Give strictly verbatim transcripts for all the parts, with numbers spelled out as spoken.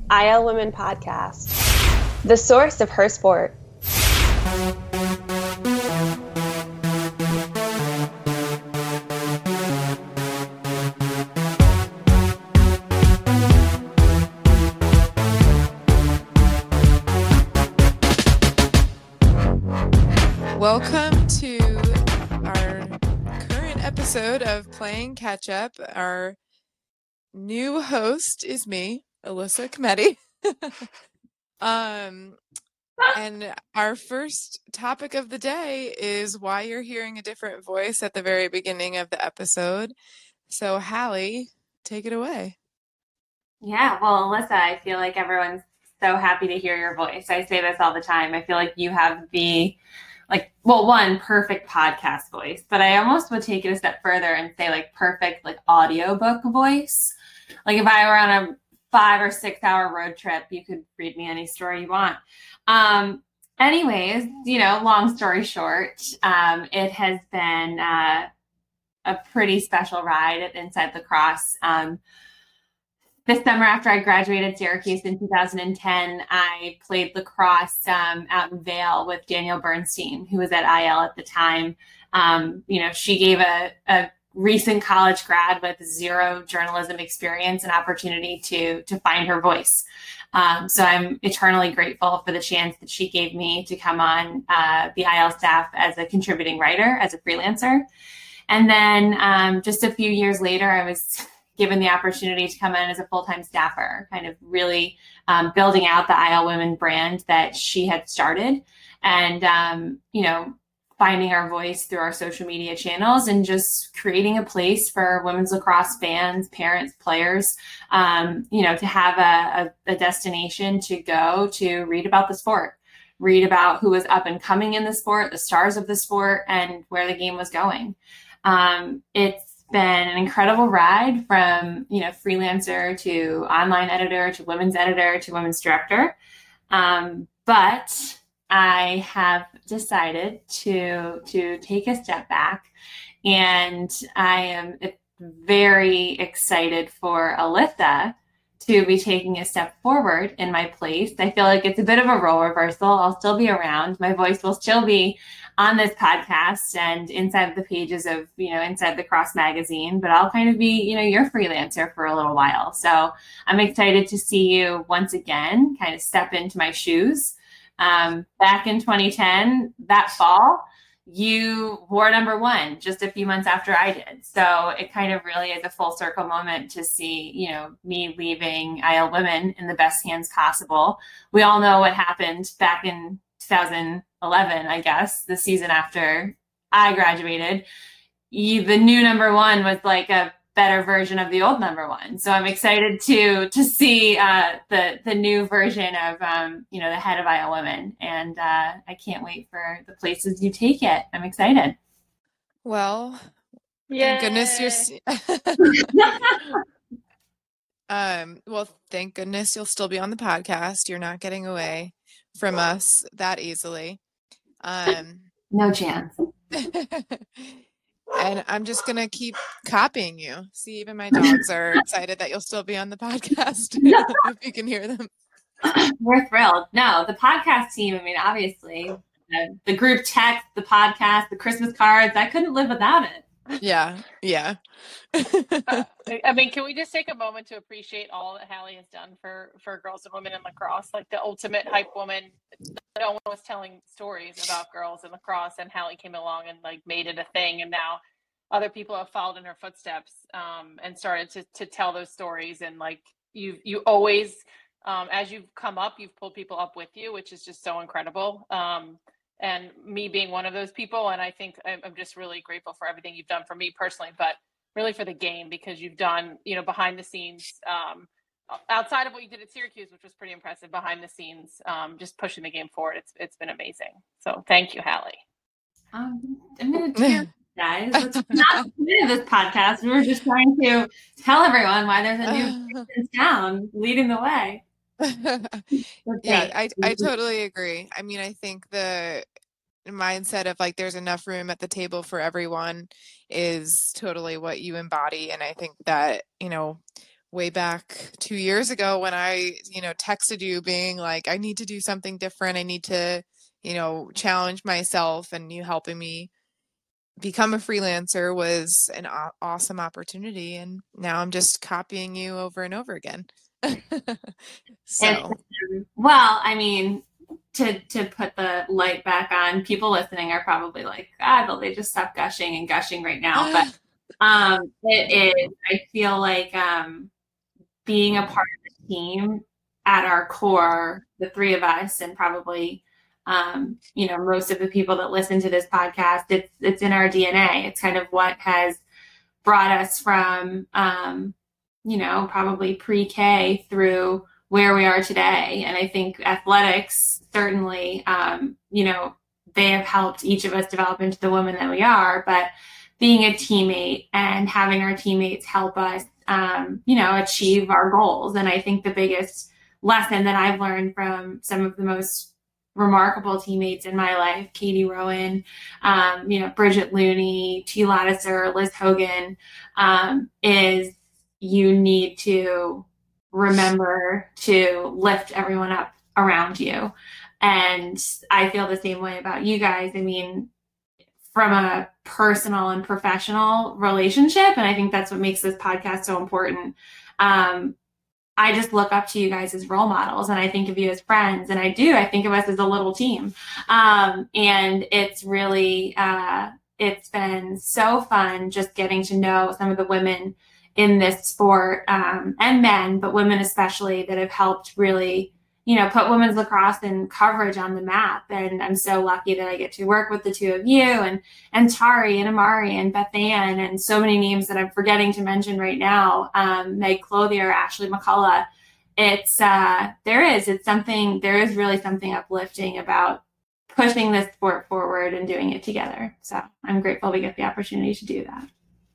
I L Women Podcast, the source of her sport. Welcome to our current episode of Playing Catch Up. Our new host is me, Alyssa Cometti. um, and our first topic of the day is why you're hearing a different voice at the very beginning of the episode. So, Hallie, take it away. Yeah, well, Alyssa, I feel like everyone's so happy to hear your voice. I say this all the time. I feel like you have the like, well, one, perfect podcast voice, but I almost would take it a step further and say like perfect like audiobook voice. Like if I were on a five or six hour road trip, you could read me any story you want. Um, anyways, you know, long story short, um, it has been uh, a pretty special ride at Inside Lacrosse. Um, This summer, after I graduated Syracuse in two thousand ten, I played lacrosse um, out in Vail with Danielle Bernstein, who was at I L at the time. Um, you know, she gave a, a recent college grad with zero journalism experience an opportunity to to find her voice. Um, so I'm eternally grateful for the chance that she gave me to come on uh, the I L staff as a contributing writer, as a freelancer. And then um, just a few years later, I was given the opportunity to come in as a full-time staffer, kind of really um, building out the I L Women brand that she had started and, um, you know, finding our voice through our social media channels and just creating a place for women's lacrosse fans, parents, players, um, you know, to have a, a, a destination to go to read about the sport, read about who was up and coming in the sport, the stars of the sport, and where the game was going. Um, it's been an incredible ride from, you know, freelancer to online editor to women's editor to women's director. Um, but I have decided to, to take a step back, and I am very excited for Alyssa to be taking a step forward in my place. I feel like it's a bit of a role reversal. I'll still be around. My voice will still be on this podcast and inside the pages of, you know, Inside Lacrosse magazine, but I'll kind of be, you know, your freelancer for a little while. So I'm excited to see you once again, kind of step into my shoes. Um, back in twenty ten, that fall, you wore number one just a few months after I did. So it kind of really is a full circle moment to see, you know, me leaving I L Women in the best hands possible. We all know what happened back in two thousand eleven, I guess, the season after I graduated. You, the new number one was like a better version of the old number one. So I'm excited to to see uh, the the new version of um, you know, the head of I L Women, and uh, I can't wait for the places you take it. I'm excited. Well, Yay. thank goodness you're. um. Well, thank goodness you'll still be on the podcast. You're not getting away from us that easily. Um. No chance. And I'm just going to keep copying you. See, even my dogs are excited that you'll still be on the podcast. If you can hear them. We're thrilled. No, the podcast team, I mean, obviously, uh, the group text, the podcast, the Christmas cards, I couldn't live without it. Yeah, yeah. uh, I mean, can we just take a moment to appreciate all that Hallie has done for, for girls and women in lacrosse, like the ultimate hype woman. No one was telling stories about girls in lacrosse, and Hallie came along and like made it a thing. And now other people have followed in her footsteps um, and started to, to tell those stories. And like you, you always, um, as you've come up, you've pulled people up with you, which is just so incredible. Um, and me being one of those people. And I think I'm, I'm just really grateful for everything you've done for me personally, but really for the game, because you've done, you know, behind the scenes, um, outside of what you did at Syracuse, which was pretty impressive, behind the scenes, um, just pushing the game forward. It's it's been amazing. So thank you, Hallie. Um, I'm going to cheer, guys. Let's not do this podcast. We were just trying to tell everyone why there's a new person in town leading the way. Yeah, I I totally agree. I mean, I think the mindset of like there's enough room at the table for everyone is totally what you embody, and I think that, you know, way back two years ago when I, you know, texted you being like, I need to do something different. I need to, you know, challenge myself, and you helping me become a freelancer was an aw- awesome opportunity. And now I'm just copying you over and over again. So, And, well, I mean, to to put the light back on, people listening are probably like, God, will they just stop gushing and gushing right now? But um, it is, I feel like um, being a part of the team at our core, the three of us, and probably, um, you know, most of the people that listen to this podcast, it's, it's in our D N A. It's kind of what has brought us from, um, you know, probably pre-K through where we are today. And I think athletics, certainly, um, you know, they have helped each of us develop into the women that we are, but being a teammate and having our teammates help us, um, you know, achieve our goals. And I think the biggest lesson that I've learned from some of the most remarkable teammates in my life, Katie Rowan, um, you know, Bridget Looney, T. Lattiser, Liz Hogan, um, is you need to remember to lift everyone up around you. And I feel the same way about you guys. I mean, from a personal and professional relationship, and I think that's what makes this podcast so important. Um, I just look up to you guys as role models, and I think of you as friends, and I do. I think of us as a little team, um, and it's really uh, it's been so fun just getting to know some of the women in this sport, um, and men, but women especially, that have helped really, you know, put women's lacrosse and coverage on the map. And I'm so lucky that I get to work with the two of you, and and Tari and Amari and Beth Ann, and so many names that I'm forgetting to mention right now. Um, Meg Clothier, Ashley McCullough. It's uh, there is it's something there is really something uplifting about pushing this sport forward and doing it together. So I'm grateful we get the opportunity to do that.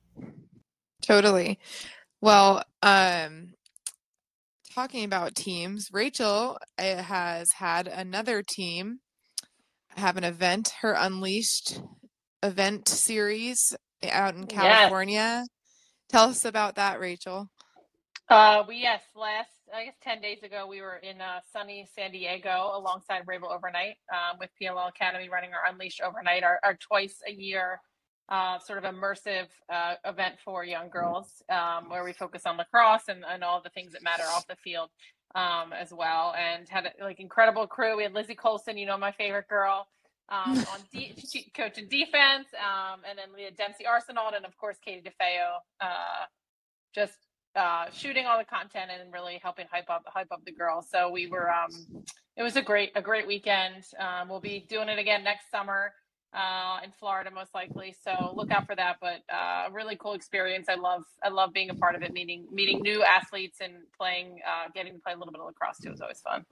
Totally. Well, um, talking about teams, Rachel uh, has had another team have an event, her Unleashed event series out in California. Yes. Tell us about that, Rachel. Uh, we, yes, last, I guess ten days ago, we were in uh, sunny San Diego alongside Rabel Overnight um, with P L L Academy running our Unleashed Overnight, our, our twice a year Uh, sort of immersive uh, event for young girls, um, where we focus on lacrosse and, and all the things that matter off the field um, as well. And had a, like incredible crew. We had Lizzie Colson, you know, my favorite girl, um, on de- coaching defense, um, and then we had Dempsey Arsenault, and of course Katie DeFeo, uh, just uh, shooting all the content and really helping hype up hype up the girls. So we were, um, it was a great a great weekend. Um, we'll be doing it again next summer. Uh, in Florida, most likely. So look out for that. But uh, a really cool experience. I love, I love being a part of it. Meeting, meeting new athletes and playing, uh, getting to play a little bit of lacrosse too is always fun.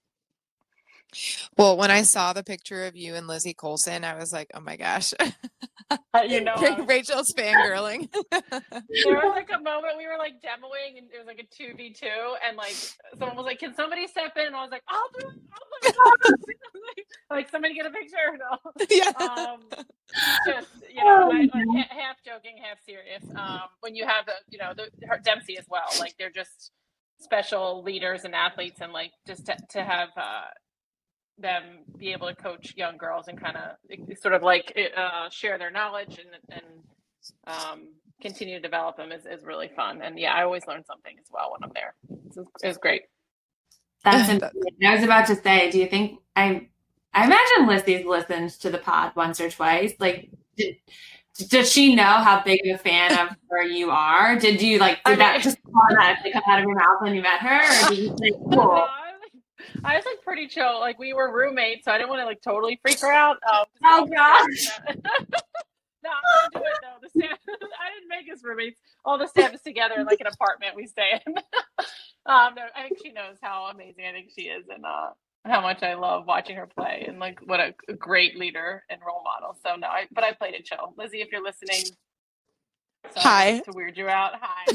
Well, when I saw the picture of you and Lizzie Colson, I was like, oh my gosh. Uh, you know, was, Rachel's fangirling. There was like a moment we were like demoing, and it was like a two v two, and like someone was like, "Can somebody step in?" And I was like, "I'll do it." I'll do it. Like, somebody get a picture. No. Yeah. Um, just you know, I, like, half joking, half serious. Um, when you have the, you know, the her, Dempsey as well, like they're just special leaders and athletes, and like just to, to have. Uh, them be able to coach young girls and kind of sort of like uh, share their knowledge and and um, continue to develop them is, is really fun. And yeah, I always learn something as well when I'm there. It was, it was great. That's amazing. I was about to say, do you think I I imagine Lizzie's listened to the pod once or twice? Like, did, does she know how big of a fan of her you are? Did you like did that just automatically come out of your mouth when you met her, or did you say cool? I was like pretty chill. Like we were roommates, so I didn't want to like totally freak her out. Um, oh gosh! No, I'm gonna do it though. The staff, I didn't make us roommates. All the staff is together in like an apartment we stay in. um, no, I think she knows how amazing I think she is, and uh, how much I love watching her play, and like what a, a great leader and role model. So no, I but I played it chill. Lizzie, if you're listening. So Hi. To weird you out. Hi.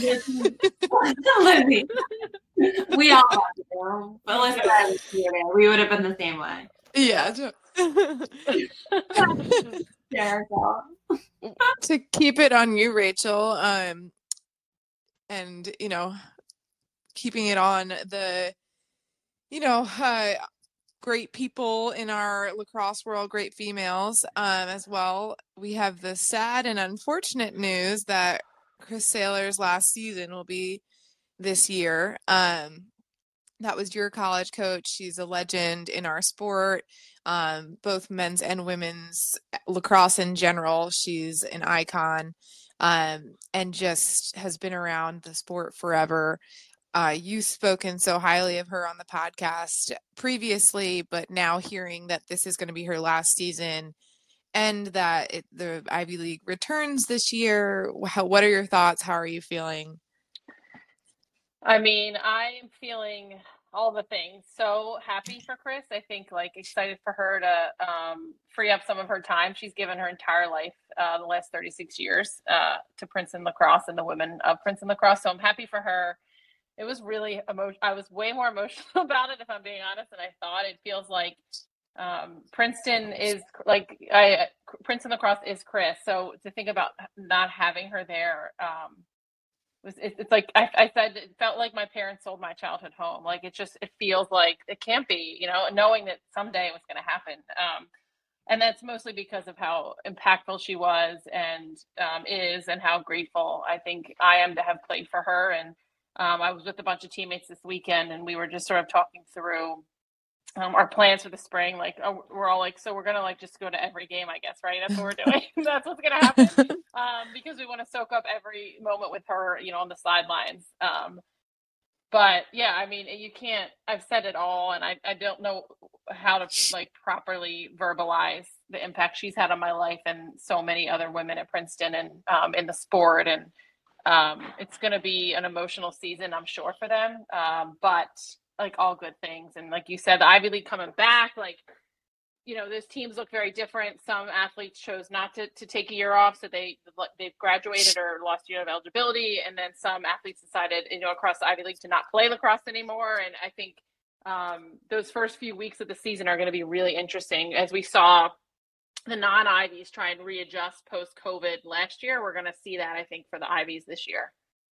Lizzie. We all love you. But listen, we would have been the same way. Yeah. To keep it on you, Rachel, um, and, you know, keeping it on the, you know, uh, great people in our lacrosse world, great females um, as well. We have the sad and unfortunate news that Chris Saylor's last season will be this year. Um, that was your college coach. She's a legend in our sport, um, both men's and women's lacrosse in general. She's an icon um, and just has been around the sport forever. Uh, you've spoken so highly of her on the podcast previously, but now hearing that this is going to be her last season and that it, the Ivy League returns this year, how, what are your thoughts? How are you feeling? I mean, I'm feeling all the things. So happy for Chris. I think like excited for her to um, free up some of her time. She's given her entire life, uh, the last thirty-six years, uh, to Princeton lacrosse and the women of Princeton lacrosse. So I'm happy for her. It was really emotional. I was way more emotional about it, if I'm being honest, than I thought. It feels like um, Princeton is like I Princeton lacrosse is Chris. So to think about not having her there, um, was it, it's like I, I said, it felt like my parents sold my childhood home. Like it just it feels like it can't be, you know, knowing that someday it was going to happen. Um, and that's mostly because of how impactful she was and um, is, and how grateful I think I am to have played for her. And Um, I was with a bunch of teammates this weekend, and we were just sort of talking through um, our plans for the spring. Like, oh, we're all like, so we're going to like just go to every game, I guess, right? That's what we're doing. That's what's going to happen um, because we want to soak up every moment with her, you know, on the sidelines. Um, but yeah, I mean, you can't, I've said it all, and I, I don't know how to like properly verbalize the impact she's had on my life and so many other women at Princeton and um, in the sport. And Um, it's going to be an emotional season, I'm sure, for them. Um, but like all good things. And like you said, the Ivy League coming back, like, you know, those teams look very different. Some athletes chose not to, to take a year off. So they, they've graduated or lost a year of eligibility. And then some athletes decided, you know, across the Ivy League to not play lacrosse anymore. And I think um, those first few weeks of the season are going to be really interesting. As we saw the non-Ivies try and readjust post-COVID last year, we're going to see that, I think, for the Ivies this year.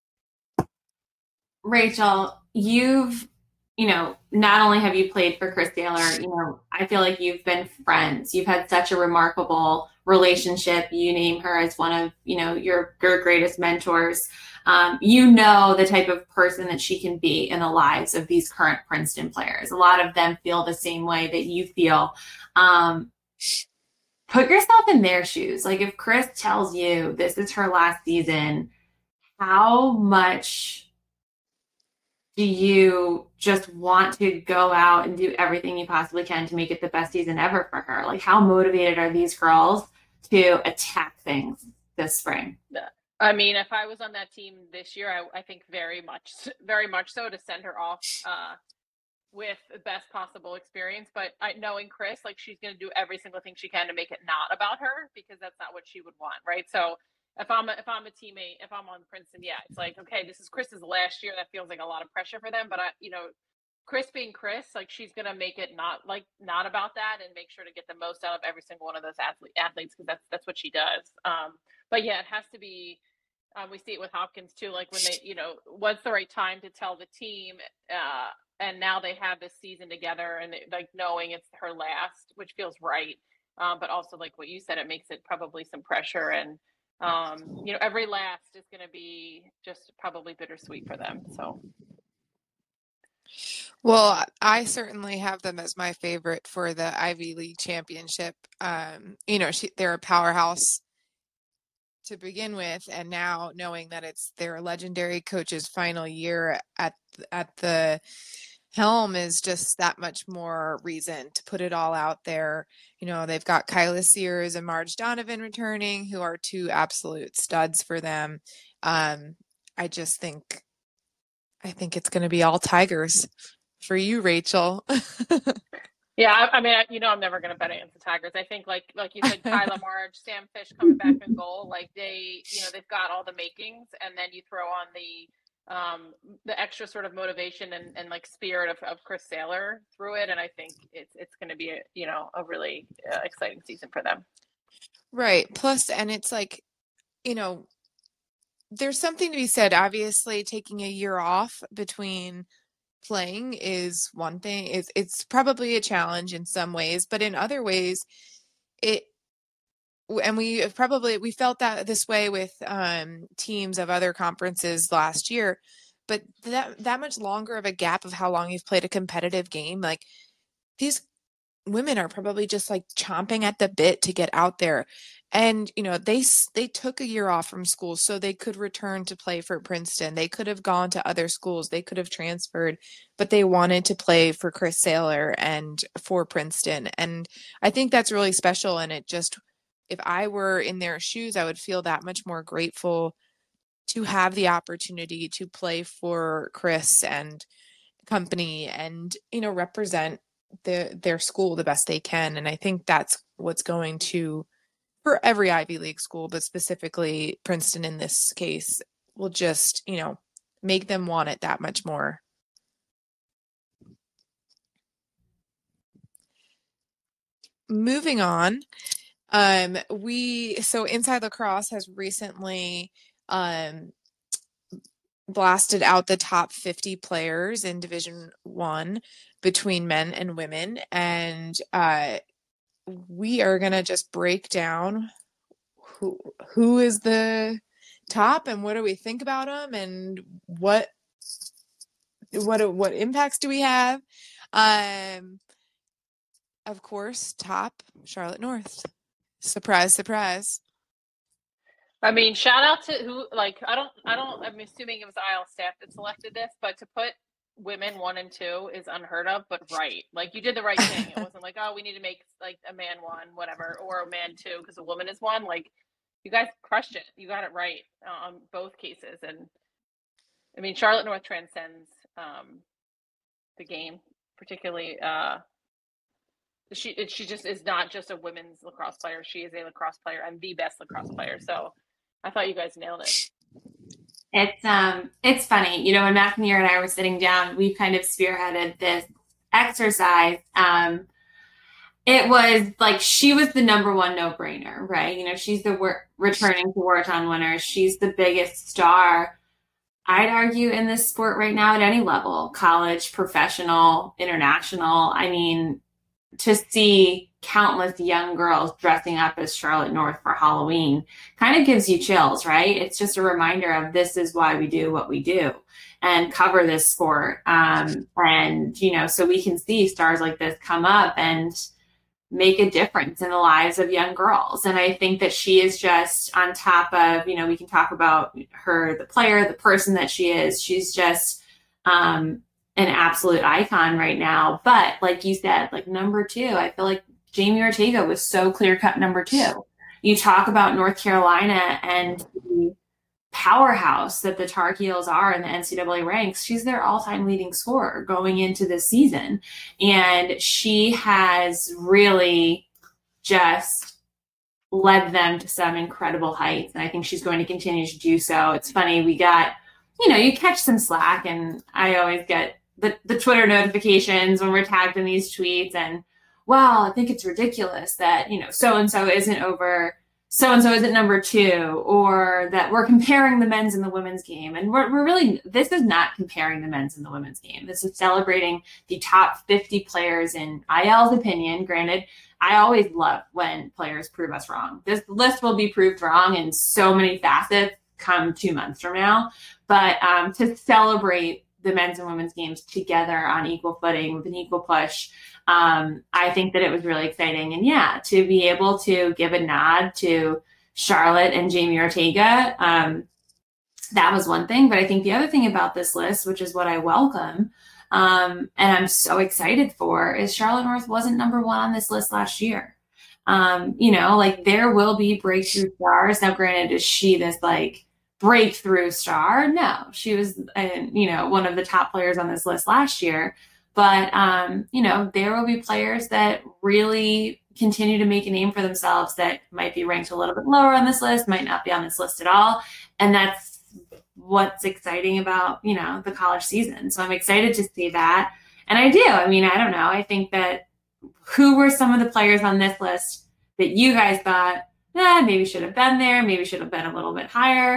Rachel, you've, you know, not only have you played for Chris Saylor, you know, I feel like you've been friends. You've had such a remarkable relationship. You name her as one of, you know, your, your greatest mentors. Um, you know the type of person that she can be in the lives of these current Princeton players. A lot of them feel the same way that you feel. Um, Put yourself in their shoes. Like if Chris tells you this is her last season, how much do you just want to go out and do everything you possibly can to make it the best season ever for her? Like how motivated are these girls to attack things this spring? I mean, if I was on that team this year, I, I think very much, very much so to send her off uh, with the best possible experience. But I, knowing Chris, like she's going to do every single thing she can to make it not about her, because that's not what she would want, right? So if I'm a, if I'm a teammate, if I'm on Princeton, yeah, it's like, okay, this is Chris's last year. That feels like a lot of pressure for them. But I, you know, Chris being Chris, like she's going to make it not like not about that and make sure to get the most out of every single one of those athlete, athletes because that's that's what she does. Um, but yeah, it has to be. Um, we see it with Hopkins too, like when they, you know, what's the right time to tell the team, uh, and now they have this season together and they, like knowing it's her last, which feels right. Um, but also like what you said, it makes it probably some pressure and, um, you know, every last is going to be just probably bittersweet for them. So. Well, I certainly have them as my favorite for the Ivy League championship. Um, you know, she, they're a powerhouse to begin with, and now knowing that it's their legendary coach's final year at at the helm is just that much more reason to put it all out there. You know, they've got Kyla Sears and Marge Donovan returning, who are two absolute studs for them. Um, I just think, I think it's going to be all Tigers for you, Rachel. Yeah, I, I mean, I, you know, I'm never going to bet against the Tigers. I think, like, like you said, Kyla Marge, Sam Fish coming back in goal, like they, you know, they've got all the makings, and then you throw on the, um, the extra sort of motivation and, and like spirit of, of Chris Saylor through it, and I think it's it's going to be, a, you know, a really uh, exciting season for them. Right. Plus, and it's like, you know, there's something to be said. Obviously, taking a year off between playing is one thing. It's, it's probably a challenge in some ways, but in other ways, it, and we probably, we felt that this way with um, teams of other conferences last year, but that, that much longer of a gap of how long you've played a competitive game, like these women are probably just like chomping at the bit to get out there. And, you know, they, they took a year off from school so they could return to play for Princeton. They could have gone to other schools. They could have transferred, but they wanted to play for Chris Saylor and for Princeton. And I think that's really special. And it just, if I were in their shoes, I would feel that much more grateful to have the opportunity to play for Chris and company and, you know, represent the, their school the best they can. And I think that's what's going to, for every Ivy League school, but specifically Princeton in this case, will just, you know, make them want it that much more. Moving on, um, we, so Inside Lacrosse has recently um, blasted out the top fifty players in Division One between men and women. And uh, we are going to just break down who who is the top and what do we think about them and what what what impacts do we have. Um, of course, top Charlotte North. Surprise, surprise. I mean, shout out to who, like, I don't, I don't, I'm assuming it was I L staff that selected this, but to put women one and two is unheard of, but right. Like, you did the right thing. It wasn't like, oh, we need to make, like, a man one, whatever, or a man two because a woman is one. Like, you guys crushed it. You got it right on um, both cases. And, I mean, Charlotte North transcends um, the game, particularly, uh, she she just is not just a women's lacrosse player. She is a lacrosse player and the best lacrosse player. So I thought you guys nailed it. It's um it's funny, you know, when McNear and I were sitting down, we kind of spearheaded this exercise. Um, it was like she was the number one no-brainer, right? You know, she's the wor- returning to Wharton winner. She's the biggest star, I'd argue, in this sport right now at any level, college, professional, international. I mean, to see countless young girls dressing up as Charlotte North for Halloween kind of gives you chills, right? It's just a reminder of this is why we do what we do and cover this sport. Um, and, you know, so we can see stars like this come up and make a difference in the lives of young girls. And I think that she is just on top of, you know, we can talk about her, the player, the person that she is. She's just, um, an absolute icon right now. But like you said, like number two, I feel like Jamie Ortega was so clear cut number two. You talk about North Carolina and the powerhouse that the Tar Heels are in the N C double A ranks. She's their all-time leading scorer going into this season. And she has really just led them to some incredible heights. And I think she's going to continue to do so. It's funny, we got, you know, you catch some slack, and I always get the, the Twitter notifications when we're tagged in these tweets and, wow, I think it's ridiculous that, you know, so-and-so isn't over, so-and-so isn't number two, or that we're comparing the men's and the women's game. And we're, we're really, this is not comparing the men's and the women's game. This is celebrating the top fifty players in I L's opinion. Granted, I always love when players prove us wrong. This list will be proved wrong in so many facets come two months from now. But um, to celebrate the men's and women's games together on equal footing with an equal push, um, I think that it was really exciting. And yeah, to be able to give a nod to Charlotte and Jamie Ortega, um, that was one thing. But I think the other thing about this list, which is what I welcome, um, and I'm so excited for, is Charlotte North wasn't number one on this list last year. Um, you know, like there will be breakthrough stars. Now, granted, is she this like breakthrough star? No, she was, uh, you know, one of the top players on this list last year. But, um, you know, there will be players that really continue to make a name for themselves that might be ranked a little bit lower on this list, might not be on this list at all. And that's what's exciting about, you know, the college season. So I'm excited to see that. And I do. I mean, I don't know. I think that who were some of the players on this list that you guys thought, eh, maybe should have been there, maybe should have been a little bit higher?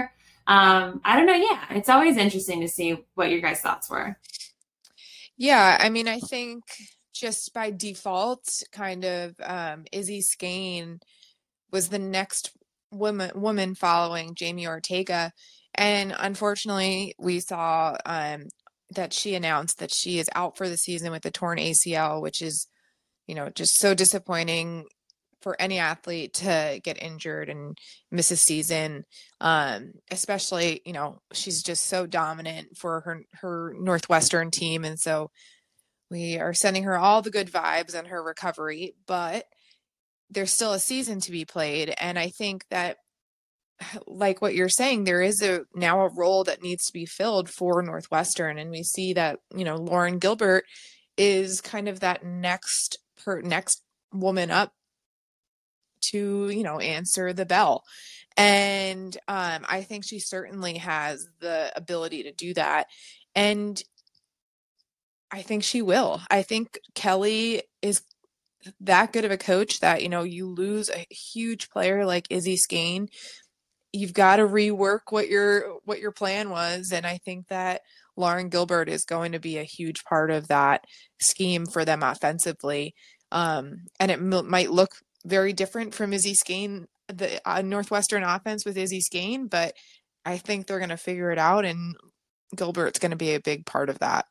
Um, I don't know. Yeah, it's always interesting to see what your guys' thoughts were. Yeah, I mean, I think just by default, kind of, um, Izzy Skane was the next woman woman following Jamie Ortega, and unfortunately, we saw um, that she announced that she is out for the season with a torn A C L, which is, you know, just so disappointing for any athlete to get injured and miss a season. Um, especially, you know, she's just so dominant for her her Northwestern team, and so we are sending her all the good vibes on her recovery, but there's still a season to be played. And I think that, like what you're saying, there is a now a role that needs to be filled for Northwestern. And we see that, you know, Lauren Gilbert is kind of that next per next woman up to, you know, answer the bell. And um, I think she certainly has the ability to do that. And I think she will. I think Kelly is that good of a coach that, you know, you lose a huge player like Izzy Skane, you've got to rework what your what your plan was. And I think that Lauren Gilbert is going to be a huge part of that scheme for them offensively. Um, and it m- might look very different from Izzy Skane, the uh, Northwestern offense with Izzy Skane, but I think they're going to figure it out, and Gilbert's going to be a big part of that.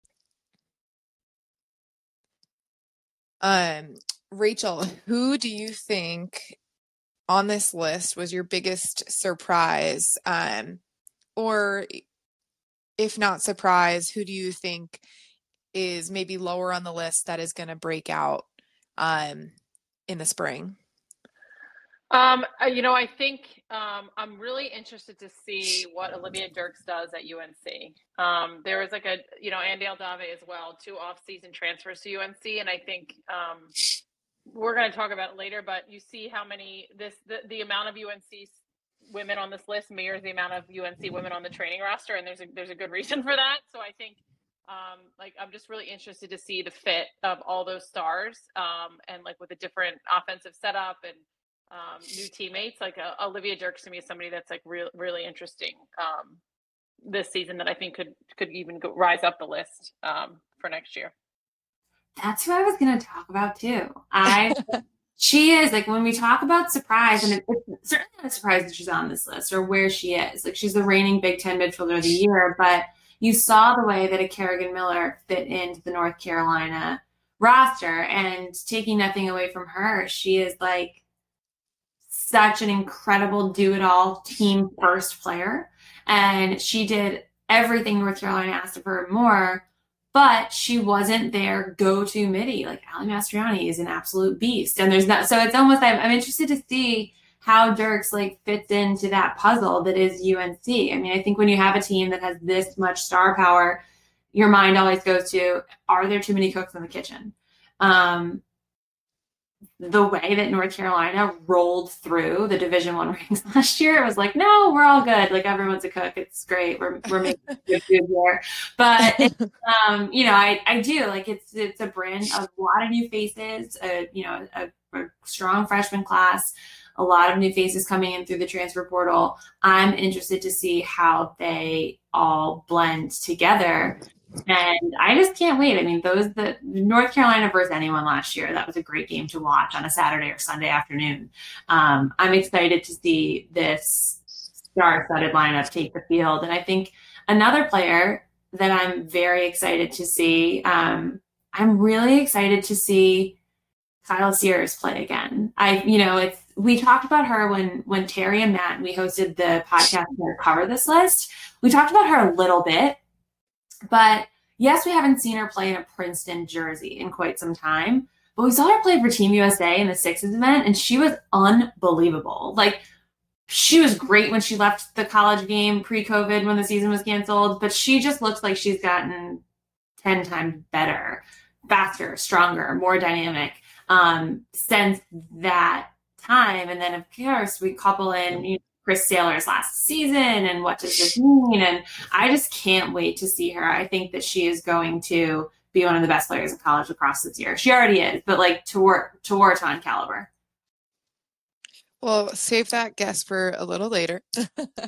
Um, Rachel, who do you think on this list was your biggest surprise? Um, or if not surprise, who do you think is maybe lower on the list that is going to break out um, in the spring? Um, uh, you know, I think um, I'm really interested to see what Olivia Dirks does at U N C. Um, there was like a, you know, Andy Aldave as well, two off-season transfers to U N C, and I think um, we're going to talk about it later. But you see how many this the, the amount of U N C women on this list mirrors the amount of U N C women on the training roster, and there's a there's a good reason for that. So I think. Um, like I'm just really interested to see the fit of all those stars, um, and like with a different offensive setup and um, new teammates. Like uh, Olivia Dirks to me is somebody that's like real, really interesting um, this season that I think could could even go, rise up the list um, for next year. That's who I was going to talk about too. I she is like when we talk about surprise, and it, it's certainly not a surprise that she's on this list or where she is. Like she's the reigning Big Ten midfielder of the year, but you saw the way that a Kerrigan Miller fit into the North Carolina roster, and taking nothing away from her, she is like such an incredible do-it-all team first player. And she did everything North Carolina asked of her and more, but she wasn't their go-to midi. Like Ali Mastriani is an absolute beast. And there's not, so it's almost, I'm, I'm interested to see how Dirks like fits into that puzzle that is U N C. I mean, I think when you have a team that has this much star power, your mind always goes to, are there too many cooks in the kitchen? Um, the way that North Carolina rolled through the Division One ranks last year, it was like, no, we're all good. Like everyone's a cook. It's great. We're we're making good food here. But it, um, you know, I, I do like it's it's a brand of a lot of new faces. A, you know, a, a strong freshman class. A lot of new faces coming in through the transfer portal. I'm interested to see how they all blend together. And I just can't wait. I mean, those, the North Carolina versus anyone last year, that was a great game to watch on a Saturday or Sunday afternoon. Um, I'm excited to see this star-studded lineup take the field. And I think another player that I'm very excited to see, um, I'm really excited to see Kyle Sears play again. I, you know, it's, we talked about her when, when Terry and Matt, and we hosted the podcast to cover this list. We talked about her a little bit, but yes, we haven't seen her play in a Princeton jersey in quite some time, but we saw her play for Team U S A in the Sixes event, and she was unbelievable. Like, she was great when she left the college game pre-COVID when the season was canceled, but she just looks like she's gotten ten times better, faster, stronger, more dynamic um, since that time. And then, of course, we couple in, you know, Chris Saylor's last season and what does this mean? And I just can't wait to see her. I think that she is going to be one of the best players in college lacrosse this year. She already is, but like to work to Wharton caliber. Well, save that guess for a little later.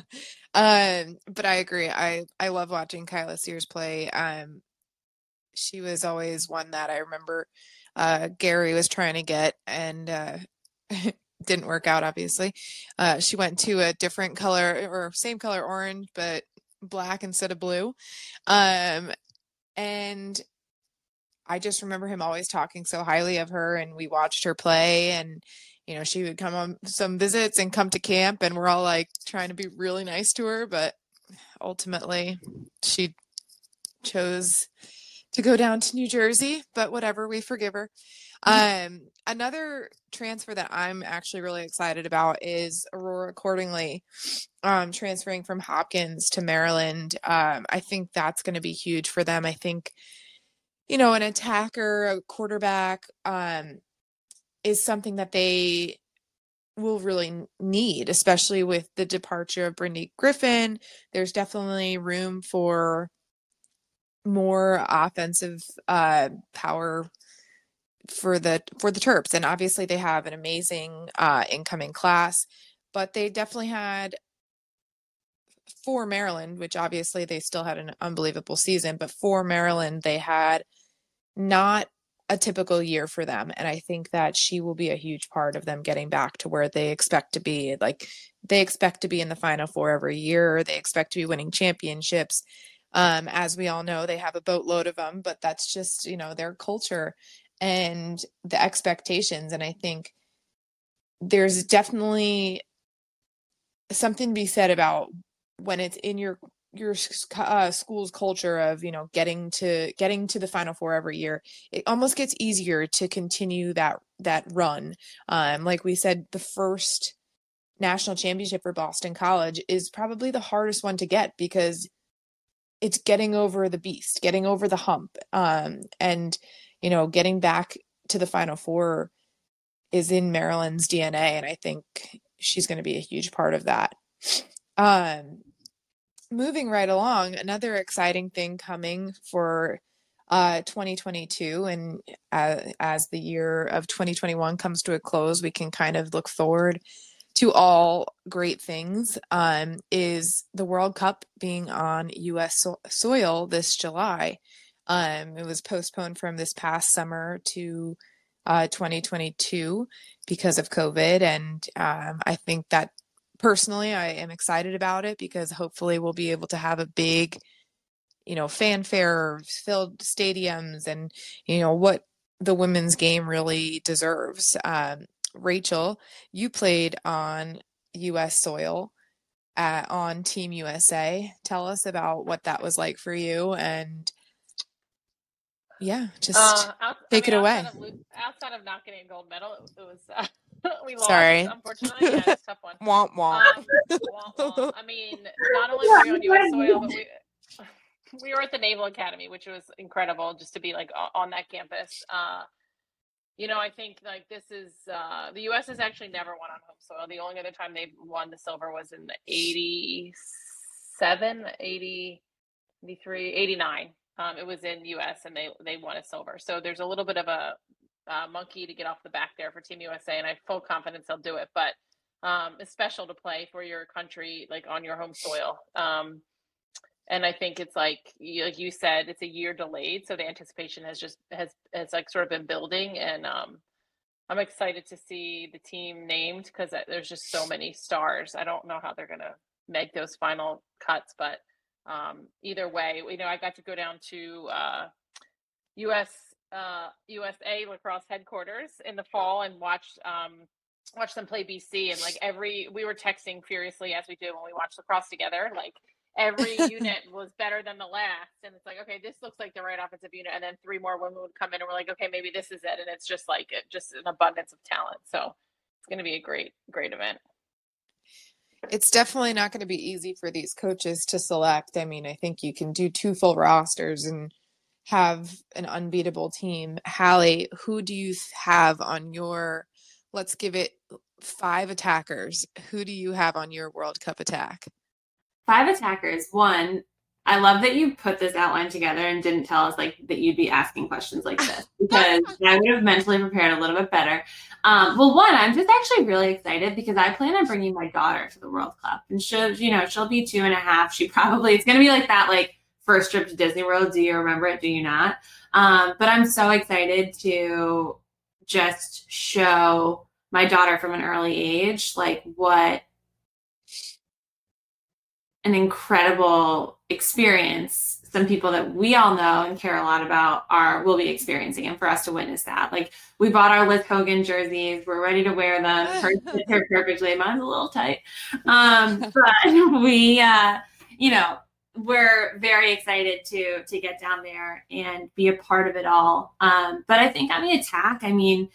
Um, but I agree. I, I love watching Kyla Sears play. Um, she was always one that I remember uh, Gary was trying to get, and uh, didn't work out, obviously. Uh, she went to a different color, or same color orange, but black instead of blue. Um, and I just remember him always talking so highly of her, and we watched her play, and you know, she would come on some visits and come to camp, and we're all like trying to be really nice to her, but ultimately she chose to go down to New Jersey, but whatever, we forgive her. Um, another transfer that I'm actually really excited about is Aurora Cordingley, um, transferring from Hopkins to Maryland. Um, I think that's going to be huge for them. I think, you know, an attacker, a quarterback, um, is something that they will really need, especially with the departure of Brindy Griffin. There's definitely room for more offensive uh, power for the for the Terps, and obviously they have an amazing uh, incoming class, but they definitely had, for Maryland, which obviously they still had an unbelievable season, but for Maryland they had not a typical year for them, and I think that she will be a huge part of them getting back to where they expect to be. Like, they expect to be in the Final Four every year. They expect to be winning championships. Um, as we all know, they have a boatload of them, but that's just, you know, their culture and the expectations. And I think there's definitely something to be said about when it's in your your uh, school's culture of, you know, getting to getting to the Final Four every year. It almost gets easier to continue that that run. Um, like we said, the first national championship for Boston College is probably the hardest one to get, because it's getting over the beast, getting over the hump, um, and, you know, getting back to the Final Four is in Maryland's D N A, and I think she's going to be a huge part of that. Um, moving right along, another exciting thing coming for uh, twenty twenty-two, and uh, as the year of twenty twenty-one comes to a close, we can kind of look forward to all great things, um, is the World Cup being on U S so- soil this July. Um, it was postponed from this past summer to uh, twenty twenty-two because of COVID. And um, I think that personally, I am excited about it, because hopefully we'll be able to have a big, you know, fanfare, filled stadiums, and, you know, what the women's game really deserves. Um, Rachel, you played on U S soil uh, on Team U S A. Tell us about what that was like for you, and yeah, just Uh, out, I take mean, it away. outside of, lo- outside of not getting a gold medal, it, it was uh, we lost. Sorry. Unfortunately, yeah, it's a tough one. Womp womp. Um, wah, wah. I mean, not only were we on U S soil, but we we were at the Naval Academy, which was incredible, just to be like on that campus. Uh, you know, I think like this is uh, the U S has actually never won on home soil. The only other time they've won the silver was in the eighty-seven, eighty, eighty-three, eighty-nine. Um, it was in U S and they they won a silver. So there's a little bit of a uh, monkey to get off the back there for Team U S A, and I have full confidence they'll do it. But um, it's special to play for your country, like on your home soil. Um, and I think it's like like you said, it's a year delayed, so the anticipation has just has has like sort of been building, and um, I'm excited to see the team named, because there's just so many stars. I don't know how they're gonna make those final cuts, but um, either way, you know, I got to go down to uh, U S uh, U S A lacrosse headquarters in the fall and watch um, watch them play B C, and like every we were texting furiously as we do when we watch lacrosse together, like. Every unit was better than the last. And it's like, okay, this looks like the right offensive unit. And then three more women would come in and we're like, okay, maybe this is it. And it's just like, it, just an abundance of talent. So it's going to be a great, great event. It's definitely not going to be easy for these coaches to select. I mean, I think you can do two full rosters and have an unbeatable team. Hallie, who do you have on your, let's give it five attackers. Who do you have on your World Cup attack? Five attackers. One, I love that you put this outline together and didn't tell us like that you'd be asking questions like this, because I would have mentally prepared a little bit better. Um, well, one, I'm just actually really excited because I plan on bringing my daughter to the World Cup, and she'll, you know, she'll be two and a half. She probably, it's going to be like that, like first trip to Disney World. Do you remember it? Do you not? Um, but I'm so excited to just show my daughter from an early age, like what an incredible experience some people that we all know and care a lot about are will be experiencing, and for us to witness that. Like, we bought our Liz Hogan jerseys, we're ready to wear them. Hers fit her perfectly, mine's a little tight, um but we uh you know we're very excited to to get down there and be a part of it all. Um but I think on the attack, I mean,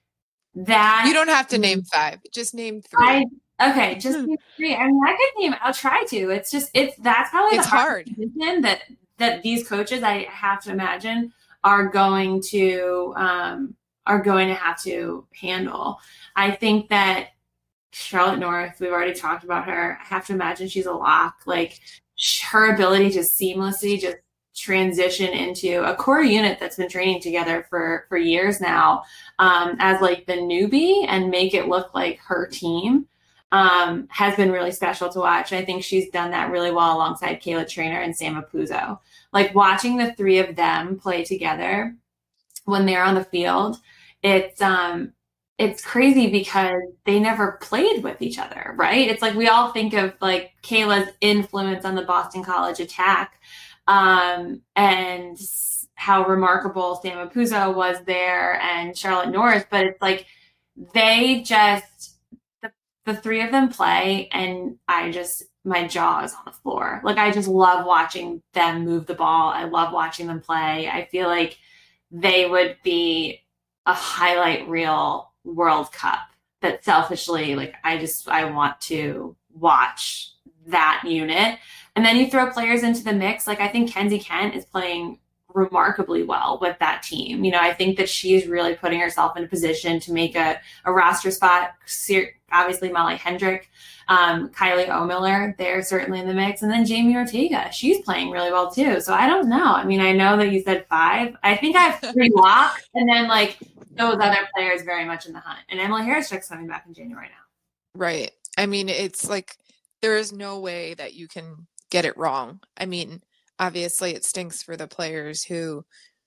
that you don't have to name five, just name three. I, Okay, just name three. I mean, I could name. I'll try to. It's just it's that's probably it's the hard position that that these coaches, I have to imagine, are going to um, are going to have to handle. I think that Charlotte North, we've already talked about her. I have to imagine she's a lock. Like, her ability to seamlessly just transition into a core unit that's been training together for for years now, um, as like the newbie, and make it look like her team. Um, has been really special to watch. I think she's done that really well alongside Kayla Trainer and Sam Apuzzo. Like, watching the three of them play together when they're on the field, it's um, it's crazy because they never played with each other, right? It's like we all think of like Kayla's influence on the Boston College attack, um, and how remarkable Sam Apuzzo was there and Charlotte North, but it's like they just the three of them play, and I just, my jaw is on the floor. Like, I just love watching them move the ball. I love watching them play. I feel like they would be a highlight reel World Cup that selfishly, like, I just, I want to watch that unit. And then you throw players into the mix. Like, I think Kenzie Kent is playing remarkably well with that team. You know, I think that she's really putting herself in a position to make a, a roster spot. Obviously, Molly Hendrick, um, Kylie O'Miller, they're certainly in the mix. And then Jamie Ortega, she's playing really well too. So I don't know. I mean, I know that you said five. I think I have three locks, and then like those other players very much in the hunt. And Emily Harris-Chick's coming back in January now. Right. I mean, it's like there is no way that you can get it wrong. I mean, obviously, it stinks for the players who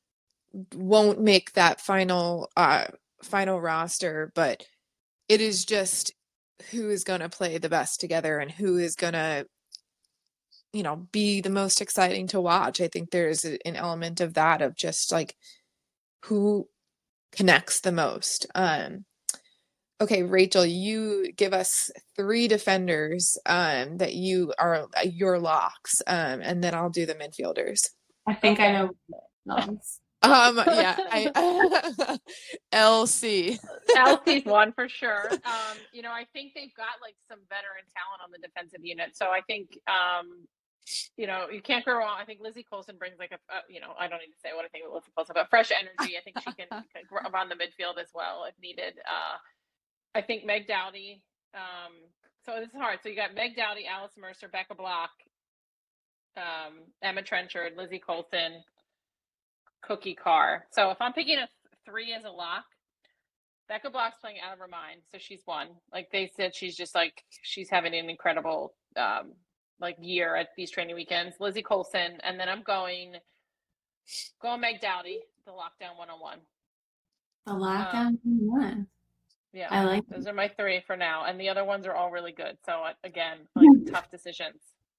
won't make that final uh, final roster, but it is just who is going to play the best together and who is going to, you know, be the most exciting to watch. I think there's an element of that, of just like who connects the most. Um, okay, Rachel, you give us three defenders um, that you are your locks, um, and then I'll do the midfielders. I think okay. I know. Those. Um, yeah, I, L C. L C's one for sure. Um, you know, I think they've got like some veteran talent on the defensive unit. So I think, um, you know, you can't go wrong. I think Lizzie Colson brings like a, uh, you know, I don't need to say what I think of Lizzie Colson, but fresh energy. I think she can, can run the midfield as well if needed. Uh, I think Meg Dowdy. Um, so this is hard. So you got Meg Dowdy, Alice Mercer, Becca Block, um, Emma Trenchard, Lizzie Colson, Cookie Carr. So if I'm picking a three as a lock, Becca Block's playing out of her mind, so she's one. Like they said, she's just like she's having an incredible um, like year at these training weekends. Lizzie Colson, and then I'm going going Meg Dowdy, the lockdown one on one. The lockdown one on one. Yeah, I like those are my three for now, and the other ones are all really good. So again, like tough decisions.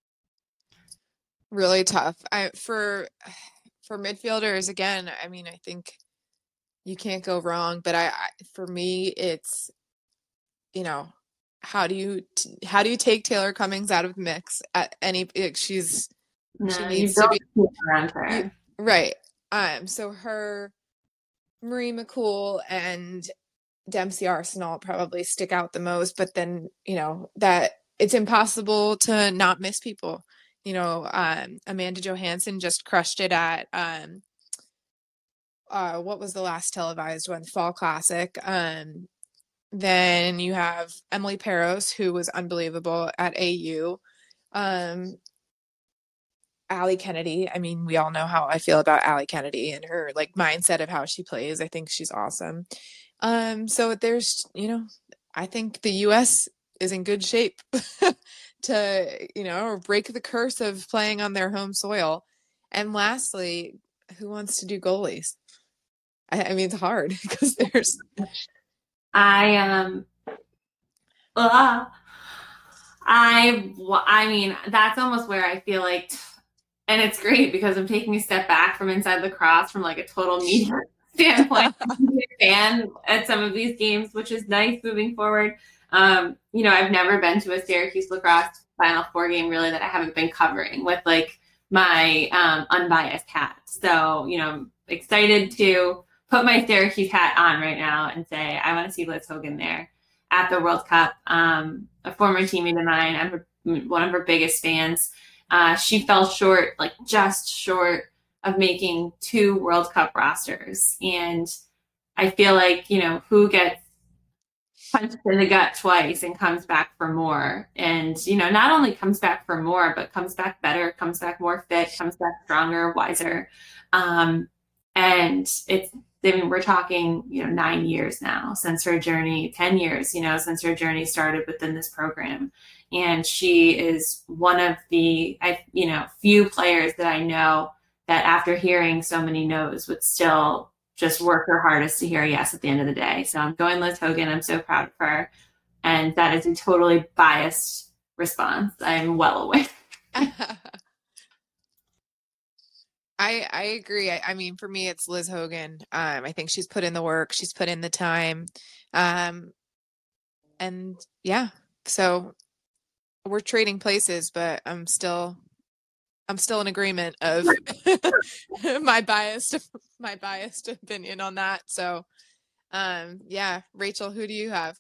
Really tough. I for. For midfielders, again, I mean, I think you can't go wrong. But I, I for me, it's, you know, how do you t- how do you take Taylor Cummings out of the mix at any? She's no, she needs to be around her, you, right. Um, so her, Marie McCool and Dempsey Arsenal probably stick out the most. But then, you know, that it's impossible to not miss people. You know, um, Amanda Johansson just crushed it at, um, uh, what was the last televised one? Fall Classic. Um, then you have Emily Peros, who was unbelievable at A U. Um, Allie Kennedy. I mean, we all know how I feel about Allie Kennedy and her like mindset of how she plays. I think she's awesome. Um, so there's, you know, I think the U S is in good shape to, you know, break the curse of playing on their home soil. And lastly, who wants to do goalies? I, I mean, it's hard because there's. I um. Uh, I I mean, that's almost where I feel like, and it's great because I'm taking a step back from inside lacrosse from like a total media standpoint. I'm a fan at some of these games, which is nice moving forward. Um, you know, I've never been to a Syracuse lacrosse Final Four game really that I haven't been covering with like my um, unbiased hat. So, you know, I'm excited to put my Syracuse hat on right now and say, I want to see Liz Hogan there at the World Cup. Um, a former teammate of mine, I'm her, one of her biggest fans. Uh, she fell short, like just short of making two World Cup rosters. And I feel like, you know, who gets punched in the gut twice and comes back for more. And, you know, not only comes back for more, but comes back better, comes back more fit, comes back stronger, wiser. Um, and it's, I mean, we're talking, you know, nine years now since her journey, ten years, you know, since her journey started within this program. And she is one of the, I, you know, few players that I know that after hearing so many no's would still just work her hardest to hear a yes at the end of the day. So I'm going Liz Hogan. I'm so proud of her. And that is a totally biased response. I'm well aware. I, I agree. I, I mean, for me, it's Liz Hogan. Um, I think she's put in the work. She's put in the time. Um, and yeah, so we're trading places, but I'm still, I'm still in agreement of my biased, my biased opinion on that. So, um, yeah, Rachel, who do you have?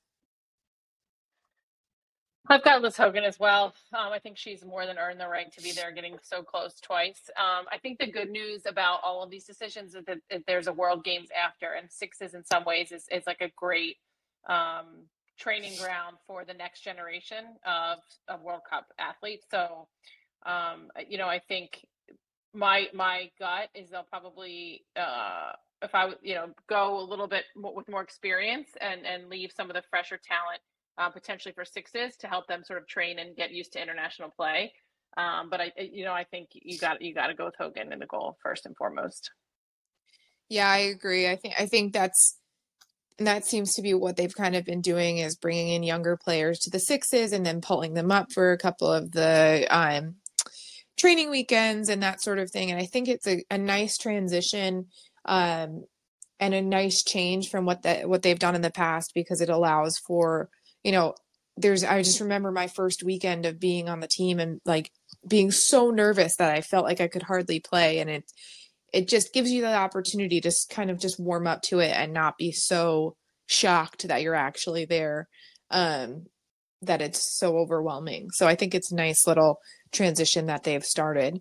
I've got Liz Hogan as well. Um, I think she's more than earned the right to be there, getting so close twice. Um, I think the good news about all of these decisions is that, that there's a World Games after, and Sixes in some ways is, is like a great um, training ground for the next generation of, of World Cup athletes. So, um, you know, I think my my gut is they'll probably, uh, if I would, you know, go a little bit more, with more experience and and leave some of the fresher talent. Uh, potentially for Sixes to help them sort of train and get used to international play. Um, but I, you know, I think you got you got to go with Hogan in the goal first and foremost. Yeah, I agree. I think I think that's and that seems to be what they've kind of been doing is bringing in younger players to the Sixes and then pulling them up for a couple of the um, training weekends and that sort of thing. And I think it's a, a nice transition. Um, and a nice change from what that what they've done in the past because it allows for, you know, there's, I just remember my first weekend of being on the team and like being so nervous that I felt like I could hardly play. And it, it just gives you the opportunity to kind of just warm up to it and not be so shocked that you're actually there, um, that it's so overwhelming. So I think it's a nice little transition that they've started.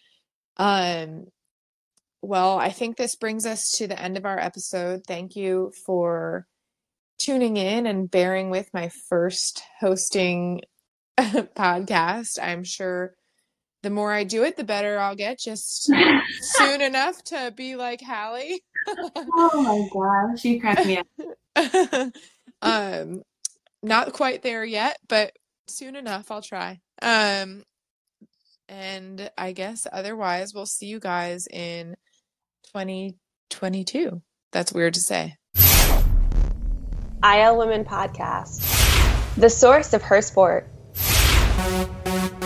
Um, well, I think this brings us to the end of our episode. Thank you for tuning in and bearing with my first hosting podcast. I'm sure the more I do it, the better I'll get, just soon enough to be like Hallie. Oh my gosh, she cracked me up. um, not quite there yet, but soon enough, I'll try. Um, and I guess otherwise, we'll see you guys in twenty twenty-two. That's weird to say. I L Women Podcast, the source of her sport.